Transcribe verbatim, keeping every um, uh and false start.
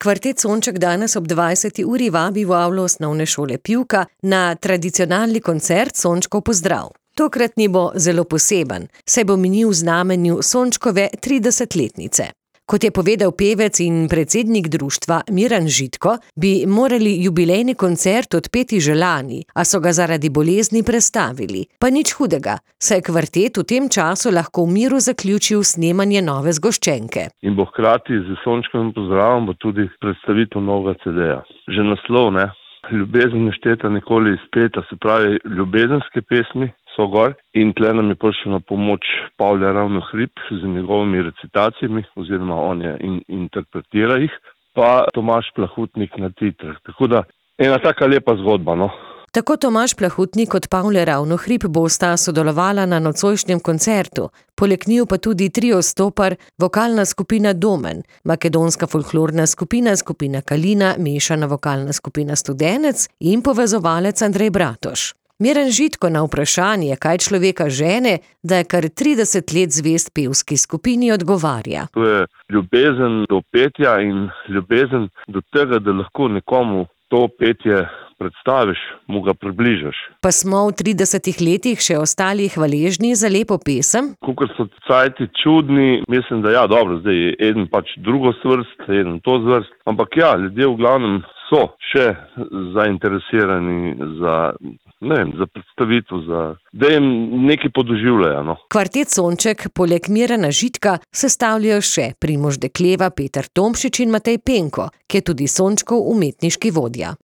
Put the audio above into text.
Kvartet Sonček danes ob dvajseti uri vabi v avlo osnovne šole Pivka na tradicionalni koncert Sončkov pozdrav. Tokratni bo zelo poseben, saj bo minil v znamenju Sončkove tridesetletnice. Kot je povedal pevec in predsednik društva Miran Žitko, bi morali jubilejni koncert odpeti že lani, a so ga zaradi bolezni prestavili. Pa nič hudega, saj kvartet v tem času lahko v miru zaključil snemanje nove zgoščenke. In bo hkrati z Sončkovim pozdravom bo tudi predstavitev novega ce deja. Že naslov, ne? Ljubezen nešteta nikoli izpeta, se pravi ljubezenske pesmi so gor in tle nam je prišel na pomoč Pavle Ravnohrib z njegovimi recitacijami oziroma on je in interpretira jih, pa Tomaž Plahutnik na titrah. Tako da ena taka lepa zgodba, no. Tako Tomaž Plahutnik kot Pavle Ravnohrib bosta sodelovala na nocojšnjem koncertu, poleg njiju pa tudi trio Stopar, vokalna skupina Domen, makedonska folklorna skupina, skupina Kalina, mešana vokalna skupina Studenec in povezovalec Andrej Bratoš. Miran Žitko na vprašanje, kaj človeka žene, da je kar trideset let zvest pevski skupini, odgovarja. To je ljubezen do petja in ljubezen do tega, da lahko nekomu to petje predstaviš, mu ga približaš. Pa smo v tridesetih letih še ostali hvaležni za lepo pesem? Kakor so cajti čudni, mislim, da ja, dobro, zdaj je eden pač drugo zvrst, eden to zvrst, ampak ja, ljudje v glavnem so še zainteresirani za, ne vem, za predstavitev, za, da jim nekaj podoživljajo, no. Kvartet Sonček poleg Mirana Žitka sestavljajo še Primož Dekleva, Peter Tomšič in Matej Penko, ki je tudi Sončkov umetniški vodja.